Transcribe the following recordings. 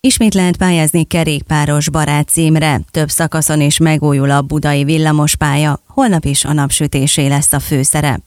Ismét lehet pályázni kerékpáros barát címre, több szakaszon is megújul a budai villamospálya, holnap is a napsütésé lesz a főszerep.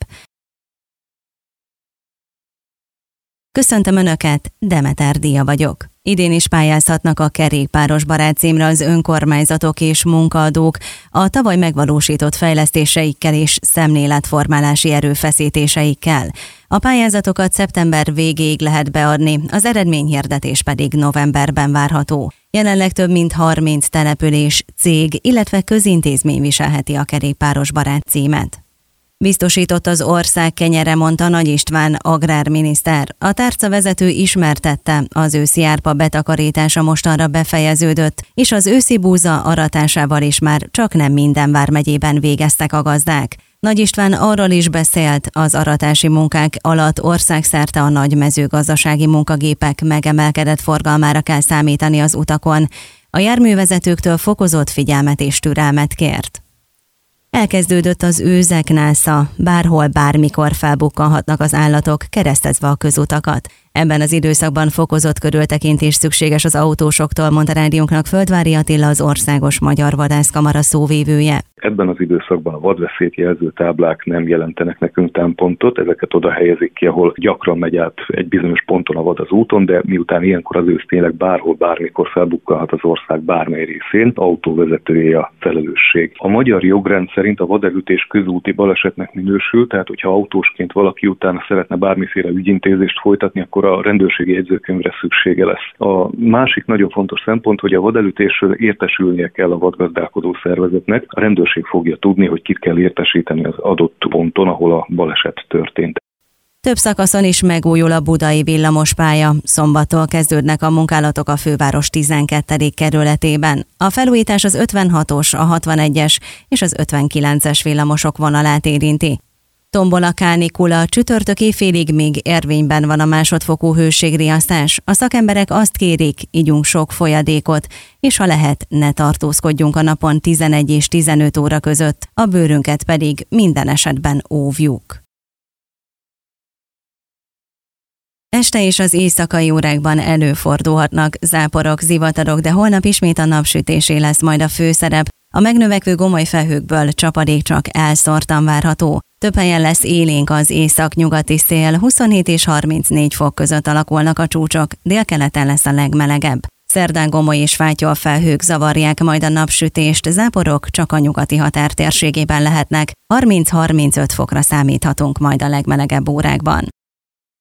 Köszöntöm Önöket, Demeter Díja vagyok. Idén is pályázhatnak a kerékpáros barát címre az önkormányzatok és munkaadók a tavaly megvalósított fejlesztéseikkel és szemléletformálási erőfeszítéseikkel. A pályázatokat szeptember végéig lehet beadni, az eredményhirdetés pedig novemberben várható. Jelenleg több mint 30 település, cég, illetve közintézmény viselheti a kerékpáros barát címet. Biztosított az ország kenyere, mondta Nagy István agrárminiszter. A tárcavezető ismertette, az őszi árpa betakarítása mostanra befejeződött, és az őszi búza aratásával is már csaknem minden vármegyében végeztek a gazdák. Nagy István arról is beszélt, az aratási munkák alatt országszerte a nagy mezőgazdasági munkagépek megemelkedett forgalmára kell számítani az utakon. A járművezetőktől fokozott figyelmet és türelmet kért. Elkezdődött az őzeknásza, bárhol, bármikor felbukkanhatnak az állatok, keresztezve a közutakat. Ebben az időszakban fokozott körültekintés szükséges az autósoktól, mondta rádiónknak Földvári Attila, az Országos Magyar Vadászkamara szóvivője. Ebben az időszakban a vadveszélyt jelző táblák nem jelentenek nekünk támpontot, ezeket oda helyezik ki, ahol gyakran megy át egy bizonyos ponton a vad az úton, de miután ilyenkor az ősz tényleg bárhol, bármikor felbukkanhat az ország bármely részén, autóvezetője a felelősség. A magyar jogrend szerint a vadelütés közúti balesetnek minősül, tehát hogyha autósként valaki utána szeretne bármiféle ügyintézést folytatni, akkor a rendőrségi jegyzőkönyvre szüksége lesz. A másik nagyon fontos szempont, hogy a vadelütésről értesülnie kell a vadgazdálkodó szervezetnek. A rendőrség fogja tudni, hogy kit kell értesíteni az adott ponton, ahol a baleset történt. Több szakaszon is megújul a budai villamospálya. Szombattól kezdődnek a munkálatok a főváros 12. kerületében. A felújítás az 56-os, a 61-es és az 59-es villamosok vonalát érinti. Tombol a kánikula, csütörtök éjfélig még érvényben van a másodfokú hőségriasztás. A szakemberek azt kérik, igyunk sok folyadékot, és ha lehet, ne tartózkodjunk a napon 11 és 15 óra között, a bőrünket pedig minden esetben óvjuk. Este és az éjszakai órákban előfordulhatnak záporok, zivatarok, de holnap ismét a napsütésé lesz majd a főszerep. A megnövekvő gomoly felhőkből csapadék csak elszórtan várható. Több helyen lesz élénk az észak-nyugati szél, 27 és 34 fok között alakulnak a csúcsok, délkeleten lesz a legmelegebb. Szerdán gomoly és fátyol felhők zavarják majd a napsütést, záporok csak a nyugati határ térségében lehetnek, 30-35 fokra számíthatunk majd a legmelegebb órákban.